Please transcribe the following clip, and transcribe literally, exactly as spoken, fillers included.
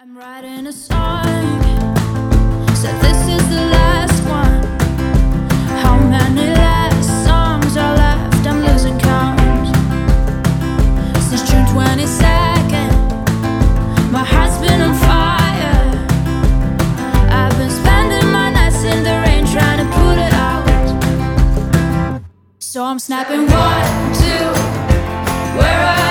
I'm writing a song, said this is the last one. How many last songs are left? I'm losing count. Since June twenty-second, my heart's been on fire. I've been spending my nights in the rain trying to put it out. So I'm snapping one, two, where are